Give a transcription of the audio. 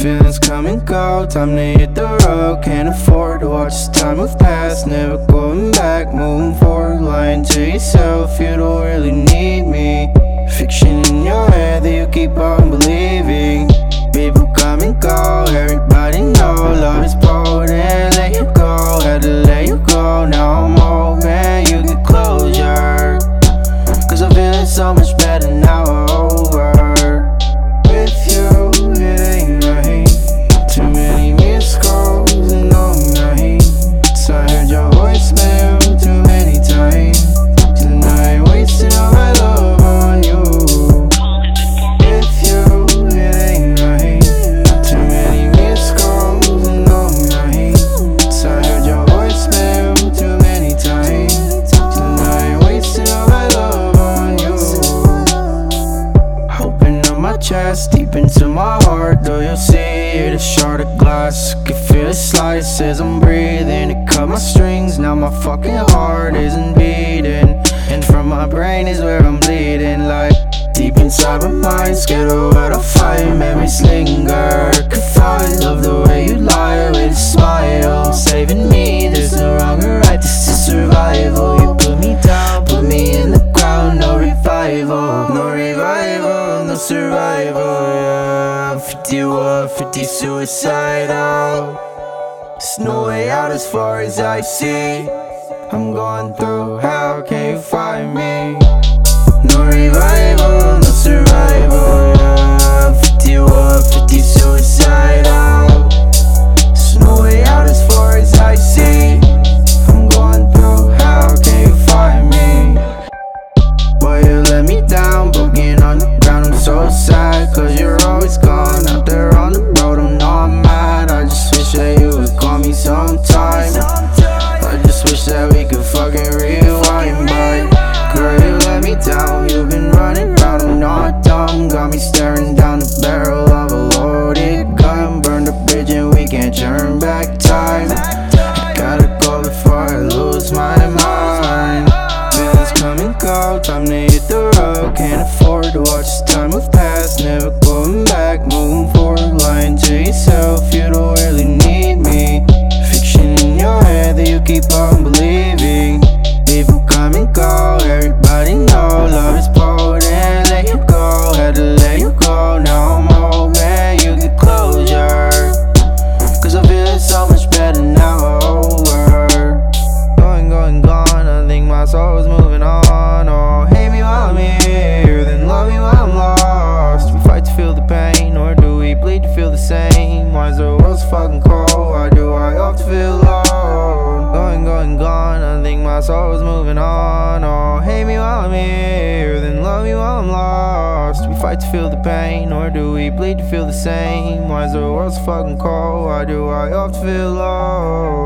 Feelings come and go, time to hit the road. Can't afford to watch this time move past. Never going back, moving forward. Lying to yourself, you don't really need me. Fiction in your head that you keep on believing. People come and go, everybody know love is bold and let you go. Had to let you go, now I'm hoping you get closure. Cause I'm feeling so much better now, over. With you, it ain't right. Too many missed calls and no nights. I heard your voicemail too many times. Tonight wasting all my love on you. With you, it ain't right. Too many missed calls and no nights. I heard your voicemail too many times. Tonight wasting all my love on you. Open up my chest, deep into my heart. Though you'll see it, a shard of glass. Can feel it slice as I'm breathing. It cut my strings, now my fucking heart isn't beating. And from my brain is where I'm bleeding. Like deep inside my mind, scared of what I'll find. Memories linger, confined. Love the way you lie with a smile. Saving me, there's no wrong or right, this is survival. You put me down, put me in the ground. No revival, no revival, no survival, yeah. I'm 51, 50 suicidal. There's no way out as far as I see. I'm going through hell, can you find me? No revival, no survival, yeah. I'm 51, 50 suicidal. There's no way out as far as I see. I'm going through hell, can you find me? Boy, you let me down, broken on the ground. I'm so sad, cause you're always gone. Out there on the road, I know I'm mad. I just wish that you would call me sometime. I just wish that we could fucking rewind. But girl, you let me down. You've been running around, I'm not dumb. Got me staring down the barrel of a loaded gun. Burn the bridge and we can't turn back time. I gotta go before I lose my mind. Feelings come and go, time to hit the road. Can't afford to watch this time move past. Never going back, moving forward. Lying to yourself, you don't really need me. Fiction in your head that you keep on believing. People come and go, everybody know love is bold and let you go. Had to let you go, now I'm hoping you get closure. Cause I'm feeling so much better now, over. Going, gone, I think my soul is moving on. Oh, hate me while I'm here, then love me while I'm lost. We fight to feel the pain, or do we bleed to feel the same? Why is the world so fucking cold? Why do I often feel alone? Going, gone, I think my soul is moving on. Oh, hate me while I'm here, then love me while I'm lost. We fight to feel the pain, or do we bleed to feel the same? Why is the world so fucking cold? Why do I often feel alone?